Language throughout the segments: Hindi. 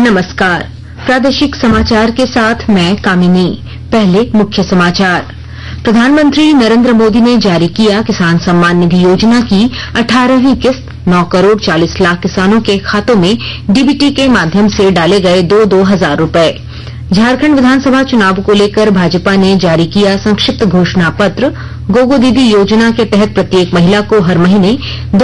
नमस्कार, प्रादेशिक समाचार के साथ मैं कामिनी। पहले मुख्य समाचार। प्रधानमंत्री नरेंद्र मोदी ने जारी किया किसान सम्मान निधि योजना की 18वीं किस्त। 9 करोड़ 40 लाख किसानों के खातों में डीबीटी के माध्यम से डाले गए 2-2 हजार रूपये। झारखंड विधानसभा चुनाव को लेकर भाजपा ने जारी किया संक्षिप्त घोषणा पत्र। गोगो दीदी योजना के तहत प्रत्येक महिला को हर महीने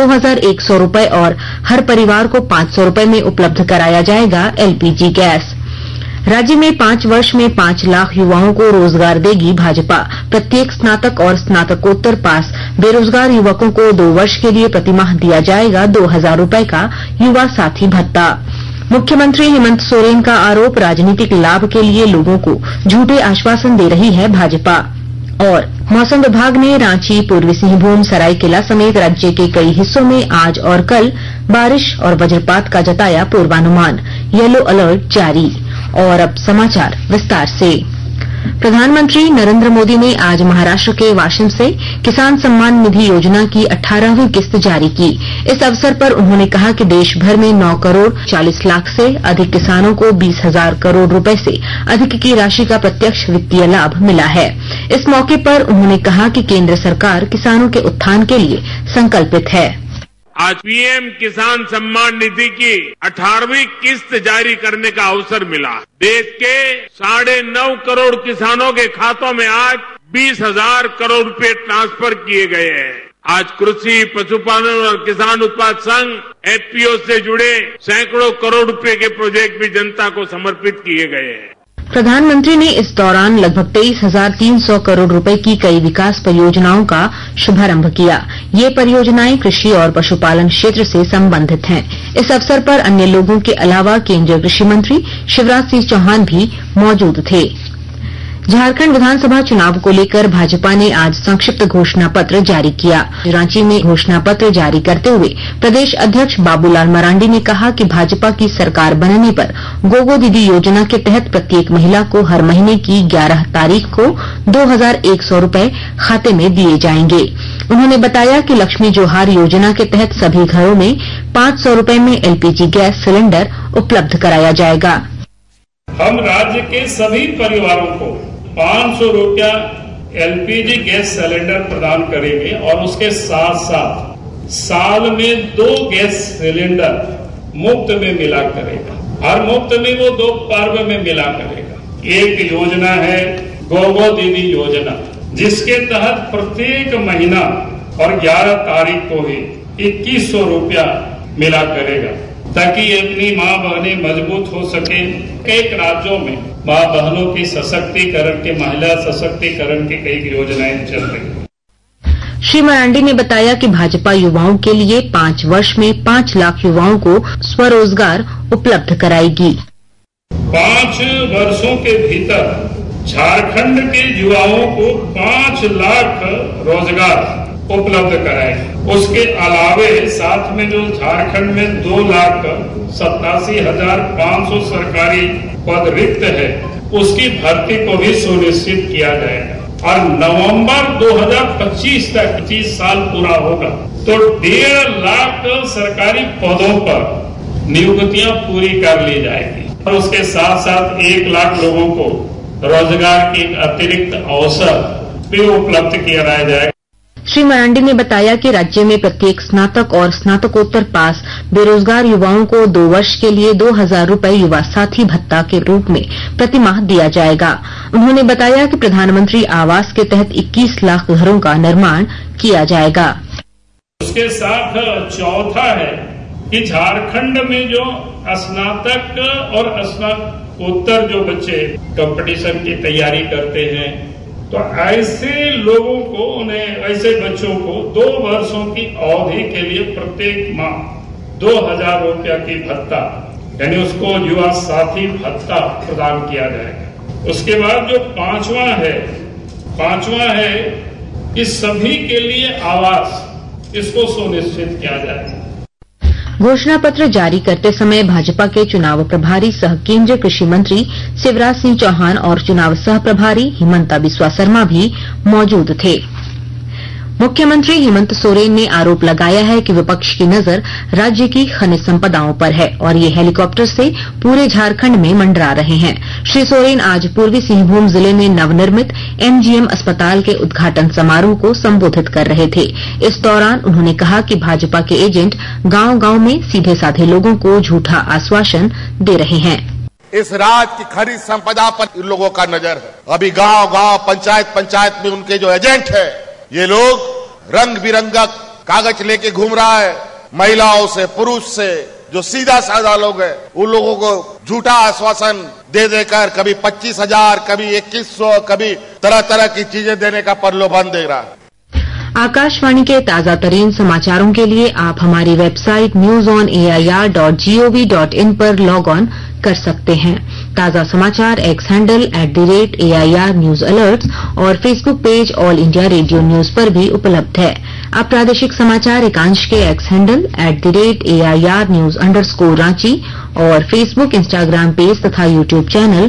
2100 रूपये और हर परिवार को 500 रूपये में उपलब्ध कराया जाएगा एलपीजी गैस। राज्य में 5 वर्ष में 5 लाख युवाओं को रोजगार देगी भाजपा। प्रत्येक स्नातक और स्नातकोत्तर पास बेरोजगार युवकों को 2 वर्ष के लिए प्रतिमाह दिया जाएगा 2000 रूपये का युवा साथी भत्ता। मुख्यमंत्री हेमंत सोरेन का आरोप, राजनीतिक लाभ के लिए लोगों को झूठे आश्वासन दे रही है भाजपा। और मौसम विभाग ने रांची, पूर्वी सिंहभूम, सरायकेला समेत राज्य के कई हिस्सों में आज और कल बारिश और वज्रपात का जताया पूर्वानुमान। येलो अलर्ट जारी। और अब समाचार विस्तार से। प्रधानमंत्री नरेंद्र मोदी ने आज महाराष्ट्र के वाशिम से किसान सम्मान निधि योजना की 18वीं किस्त जारी की। इस अवसर पर उन्होंने कहा कि देश भर में 9 करोड़ 40 लाख से अधिक किसानों को 20,000 करोड़ रुपए से अधिक की राशि का प्रत्यक्ष वित्तीय लाभ मिला है। इस मौके पर उन्होंने कहा कि केंद्र सरकार किसानों के उत्थान के लिए संकल्पित है। आज पीएम किसान सम्मान निधि की 18वीं किस्त जारी करने का अवसर मिला। देश के 9.5 करोड़ किसानों के खातों में आज 20,000 करोड़ रुपए ट्रांसफर किए गए हैं। आज कृषि, पशुपालन और किसान उत्पाद संघ एफपीओ से जुड़े सैकड़ों करोड़ रुपए के प्रोजेक्ट भी जनता को समर्पित किए गए हैं। प्रधानमंत्री ने इस दौरान लगभग 23,300 करोड़ रुपए की कई विकास परियोजनाओं का शुभारंभ किया। ये परियोजनाएं कृषि और पशुपालन क्षेत्र से संबंधित हैं। इस अवसर पर अन्य लोगों के अलावा केंद्रीय कृषि मंत्री शिवराज सिंह चौहान भी मौजूद थे। झारखंड विधानसभा चुनाव को लेकर भाजपा ने आज संक्षिप्त घोषणा पत्र जारी किया। रांची में घोषणा पत्र जारी करते हुए प्रदेश अध्यक्ष बाबूलाल मरांडी ने कहा कि भाजपा की सरकार बनने पर गोगो दीदी योजना के तहत प्रत्येक महिला को हर महीने की 11 तारीख को 2100 रूपये खाते में दिए जाएंगे। उन्होंने बताया कि लक्ष्मी जोहार योजना के तहत सभी घरों में 500 रूपये में एलपीजी गैस सिलेंडर उपलब्ध कराया जाएगा। हम राज्य के सभी परिवारों को 500 रुपया एलपीजी गैस सिलेंडर प्रदान करेंगे और उसके साथ साथ साल में 2 गैस सिलेंडर मुफ्त में मिला करेगा। हर मुफ्त में वो 2 पर्व में मिला करेगा। एक योजना है गोगो दीदी योजना, जिसके तहत प्रत्येक महीना और 11 तारीख को ही 2100 रुपया मिला करेगा, ताकि अपनी माँ बहनें मजबूत हो सके। कई राज्यों में माँ बहनों की सशक्तिकरण के, महिला सशक्तिकरण की कई योजनाएं चल रही हैं। श्री मरांडी ने बताया कि भाजपा युवाओं के लिए 5 वर्ष में 5 लाख युवाओं को स्वरोजगार उपलब्ध कराएगी। 5 वर्षों के भीतर झारखंड के युवाओं को 5 लाख रोजगार उपलब्ध कराएगी। उसके अलावे साथ में जो झारखंड में 2,87,500 सरकारी पद रिक्त है, उसकी भर्ती को भी सुनिश्चित किया जाएगा। और नवंबर 2025 तक 25 साल पूरा होगा तो 1.5 लाख सरकारी पदों पर नियुक्तियां पूरी कर ली जाएगी और उसके साथ साथ 1 लाख लोगों को रोजगार के अतिरिक्त अवसर भी उपलब्ध कराया जाएगा। श्री मरांडी ने बताया कि राज्य में प्रत्येक स्नातक और स्नातकोत्तर पास बेरोजगार युवाओं को 2 वर्ष के लिए 2,000 रूपये युवा साथी भत्ता के रूप में प्रतिमाह दिया जाएगा। उन्होंने बताया कि प्रधानमंत्री आवास के तहत 21 लाख घरों का निर्माण किया जाएगा। उसके साथ चौथा है कि झारखंड में जो स्नातक और स्नातकोत्तर जो बच्चे कंपटीशन की तैयारी करते हैं, तो ऐसे लोगों को, उन्हें ऐसे बच्चों को 2 वर्षों की अवधि के लिए प्रत्येक माह 2,000 रुपया की भत्ता, यानी उसको युवा साथी भत्ता प्रदान किया जाएगा। उसके बाद जो पांचवा है कि सभी के लिए आवास, इसको सुनिश्चित किया जाएगा। घोषणा पत्र जारी करते समय भाजपा के चुनाव प्रभारी सह केंद्रीय कृषि मंत्री शिवराज सिंह चौहान और चुनाव सह प्रभारी हिमंता बिस्वा शर्मा भी मौजूद थे। मुख्यमंत्री हेमंत सोरेन ने आरोप लगाया है कि विपक्ष की नजर राज्य की खनिज संपदाओं पर है और ये हेलीकॉप्टर से पूरे झारखंड में मंडरा रहे हैं। श्री सोरेन आज पूर्वी सिंहभूम जिले में नवनिर्मित एमजीएम अस्पताल के उद्घाटन समारोह को संबोधित कर रहे थे। इस दौरान उन्होंने कहा कि भाजपा के एजेंट गांव-गांव में सीधे साधे लोगों को झूठा आश्वासन दे रहे हैं। इस राज्य की खनिज संपदा पर इन लोगों का नजर है। अभी गांव-गांव, पंचायत में उनके जो एजेंट है, ये लोग रंग बिरंगा कागज लेके घूम रहा है। महिलाओं से, पुरुष से, जो सीधा साधा लोग हैं, उन लोगों को झूठा आश्वासन दे देकर कभी 25,000, कभी 2100, कभी तरह तरह की चीजें देने का प्रलोभन दे रहा है। आकाशवाणी के ताजा तरीन समाचारों के लिए आप हमारी वेबसाइट newsonair.gov.in पर लॉग ऑन कर सकते हैं। ताजा समाचार X handle @AIR news alerts और Facebook page all India radio news पर भी उपलब्ध है। अब प्रादेशिक समाचार एकांश के X handle @AIR news _Ranchi और फेसबुक, इंस्टाग्राम पेज तथा YouTube channel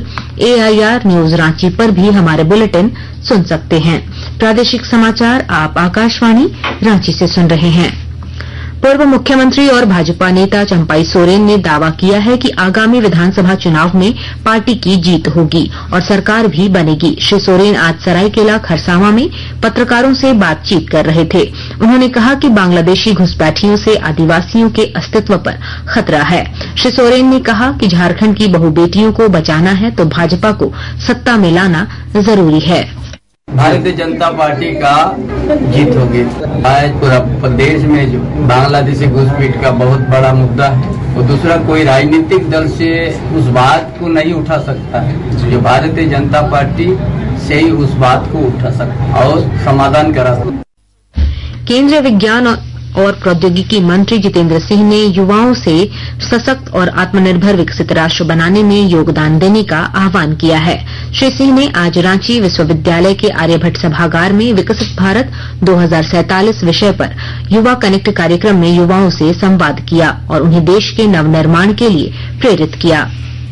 AIR news Ranchi पर भी हमारे बुलेटिन सुन सकते हैं। प्रादेशिक समाचार आप आकाशवाणी रांची से सुन रहे हैं। पूर्व मुख्यमंत्री और भाजपा नेता चंपाई सोरेन ने दावा किया है कि आगामी विधानसभा चुनाव में पार्टी की जीत होगी और सरकार भी बनेगी। श्री सोरेन आज सरायकेला खरसावां में पत्रकारों से बातचीत कर रहे थे। उन्होंने कहा कि बांग्लादेशी घुसपैठियों से आदिवासियों के अस्तित्व पर खतरा है। श्री सोरेन ने कहा कि झारखंड की बहु बेटियों को बचाना है तो भाजपा को सत्ता में लाना जरूरी है। भारतीय जनता पार्टी का जीत होगी। आज पूरा प्रदेश में जो बांग्लादेशी घुसपैठ का बहुत बड़ा मुद्दा है, वो दूसरा कोई राजनीतिक दल से उस बात को नहीं उठा सकता है। जो भारतीय जनता पार्टी से ही उस बात को उठा सकता और समाधान करा सकता। केंद्रीय विज्ञान और प्रौद्योगिकी मंत्री जितेंद्र सिंह ने युवाओं से सशक्त और आत्मनिर्भर विकसित राष्ट्र बनाने में योगदान देने का आह्वान किया है। श्री सिंह ने आज रांची विश्वविद्यालय के आर्यभट्ट सभागार में विकसित भारत 2047 विषय पर युवा कनेक्ट कार्यक्रम में युवाओं से संवाद किया और उन्हें देश के नवनिर्माण के लिए प्रेरित किया।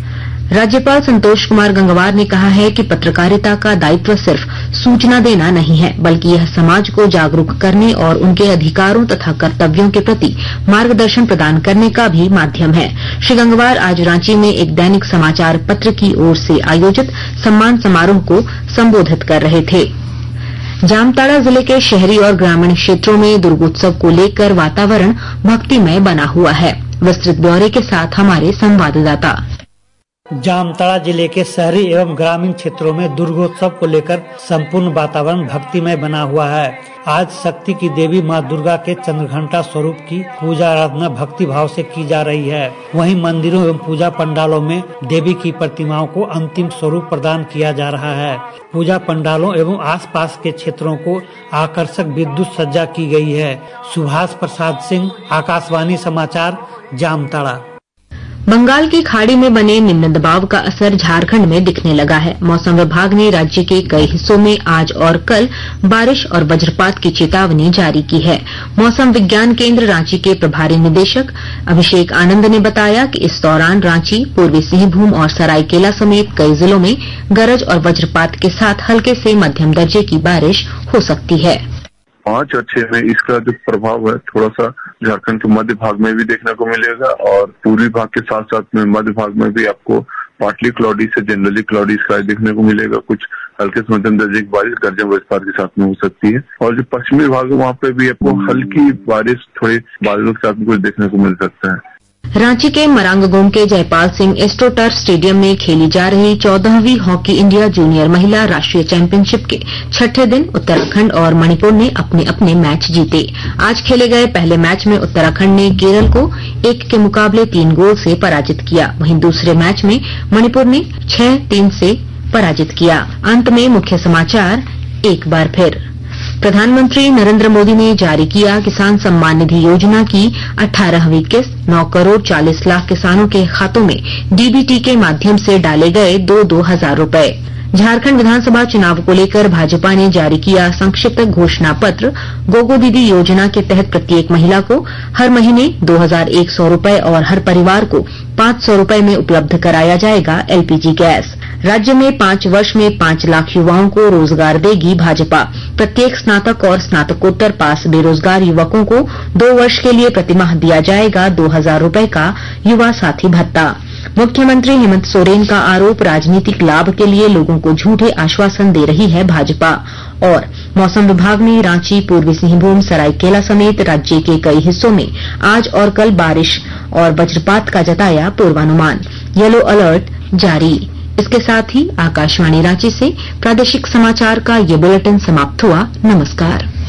राज्यपाल संतोष कुमार गंगवार ने कहा है कि पत्रकारिता का दायित्व सिर्फ सूचना देना नहीं है, बल्कि यह समाज को जागरूक करने और उनके अधिकारों तथा कर्तव्यों के प्रति मार्गदर्शन प्रदान करने का भी माध्यम है। श्री गंगवार आज रांची में एक दैनिक समाचार पत्र की ओर से आयोजित सम्मान समारोह को संबोधित कर रहे थे। जामताड़ा जिले के शहरी और ग्रामीण क्षेत्रों में दुर्गोत्सव को लेकर वातावरण भक्तिमय बना हुआ है। विस्तृत ब्यौरे के साथ हमारे संवाददाता। जामताड़ा जिले के शहरी एवं ग्रामीण क्षेत्रों में दुर्गोत्सव को लेकर संपूर्ण वातावरण भक्तिमय बना हुआ है। आज शक्ति की देवी मां दुर्गा के चंद्रघंटा स्वरूप की पूजा आराधना भक्ति भाव से की जा रही है। वहीं मंदिरों एवं पूजा पंडालों में देवी की प्रतिमाओं को अंतिम स्वरूप प्रदान किया जा रहा है। पूजा पंडालों एवं आसपास के क्षेत्रों को आकर्षक विद्युत सज्जा की गई है। सुभाष प्रसाद सिंह, आकाशवाणी समाचार, जामताड़ा। बंगाल की खाड़ी में बने निम्न दबाव का असर झारखंड में दिखने लगा है। मौसम विभाग ने राज्य के कई हिस्सों में आज और कल बारिश और वज्रपात की चेतावनी जारी की है। मौसम विज्ञान केंद्र रांची के प्रभारी निदेशक अभिषेक आनंद ने बताया कि इस दौरान रांची, पूर्वी सिंहभूम और सरायकेला समेत कई जिलों में गरज और वज्रपात के साथ हल्के से मध्यम दर्जे की बारिश हो सकती है। 5 और 6 में इसका जो प्रभाव है थोड़ा सा झारखंड के मध्य भाग में भी देखने को मिलेगा और पूर्वी भाग के साथ साथ में मध्य भाग में भी आपको पार्टली क्लाउडी से जनरली क्लाउडी स्काई देखने को मिलेगा। कुछ हल्के से मध्यम दर्जे की बारिश गर्जन वज्रपात के साथ में हो सकती है और जो पश्चिमी भाग है वहाँ पे भी आपको हल्की बारिश, थोड़ी बादलों के साथ में कुछ देखने को मिल सकता है। रांची के मरांगगोम के जयपाल सिंह एस्ट्रोटर्फ स्टेडियम में खेली जा रही 14वीं हॉकी इंडिया जूनियर महिला राष्ट्रीय चैंपियनशिप के छठे दिन उत्तराखंड और मणिपुर ने अपने अपने मैच जीते। आज खेले गए पहले मैच में उत्तराखंड ने केरल को 1 के मुकाबले 3 गोल से पराजित किया। वहीं दूसरे मैच में मणिपुर ने 6-3 से पराजित किया। अंत में मुख्य समाचार एक बार फिर। प्रधानमंत्री नरेंद्र मोदी ने जारी किया किसान सम्मान निधि योजना की 18वीं किस्त। 9 करोड़ 40 लाख किसानों के खातों में डीबीटी के माध्यम से डाले गए 2-2 हजार रूपये। झारखंड विधानसभा चुनाव को लेकर भाजपा ने जारी किया संक्षिप्त घोषणा पत्र। गोगो दीदी योजना के तहत प्रत्येक महिला को हर महीने 2100 रूपये और हर परिवार को 500 रूपये में उपलब्ध कराया जाएगा एलपीजी गैस। राज्य में 5 वर्ष में 5 लाख युवाओं को रोजगार देगी भाजपा। प्रत्येक स्नातक और स्नातकोत्तर पास बेरोजगार युवकों को 2 वर्ष के लिए प्रतिमाह दिया जाएगा 2,000 रूपये का युवा साथी भत्ता। मुख्यमंत्री हेमंत सोरेन का आरोप, राजनीतिक लाभ के लिए लोगों को झूठे आश्वासन दे रही है भाजपा। और मौसम विभाग ने रांची, पूर्वी सिंहभूम, सरायकेला समेत राज्य के कई हिस्सों में आज और कल बारिश और वज्रपात का जताया पूर्वानुमान। येलो अलर्ट जारी। इसके साथ ही आकाशवाणी रांची से प्रादेशिक समाचार का ये बुलेटिन समाप्त हुआ। नमस्कार।